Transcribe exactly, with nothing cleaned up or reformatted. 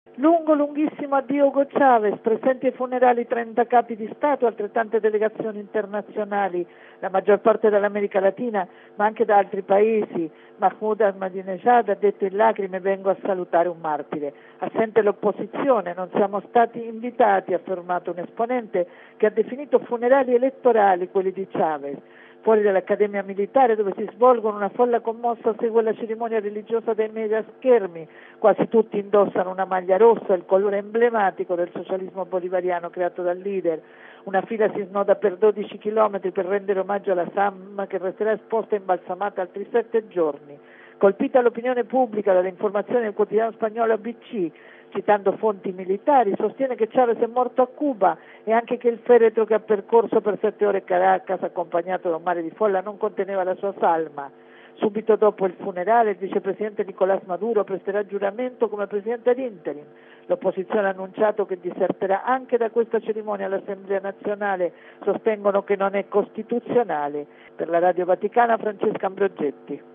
Lungo, lunghissimo addio Hugo Chavez, presenti ai funerali trenta capi di Stato, altrettante delegazioni internazionali, la maggior parte dall'America Latina, ma anche da altri paesi. Mahmoud Ahmadinejad ha detto in lacrime: vengo a salutare un martire. Assente l'opposizione, non siamo stati invitati, ha affermato un esponente che ha definito funerali elettorali quelli di Chavez. Fuori dall'Accademia Militare, dove si svolgono, una folla commossa segue la cerimonia religiosa dai media schermi. Quasi tutti indossano una maglia rossa, il colore emblematico del socialismo bolivariano creato dal leader. Una fila si snoda per dodici chilometri per rendere omaggio alla Sam, che resterà esposta e imbalsamata altri sette giorni. Colpita l'opinione pubblica dalle informazioni del quotidiano spagnolo A B C, citando fonti militari, sostiene che Chavez è morto a Cuba e anche che il feretro che ha percorso per sette ore Caracas, accompagnato da un mare di folla, non conteneva la sua salma. Subito dopo il funerale, il vicepresidente Nicolás Maduro presterà giuramento come presidente ad interim. L'opposizione ha annunciato che diserterà anche da questa cerimonia all'Assemblea nazionale, sostengono che non è costituzionale. Per la Radio Vaticana, Francesca Ambrogetti.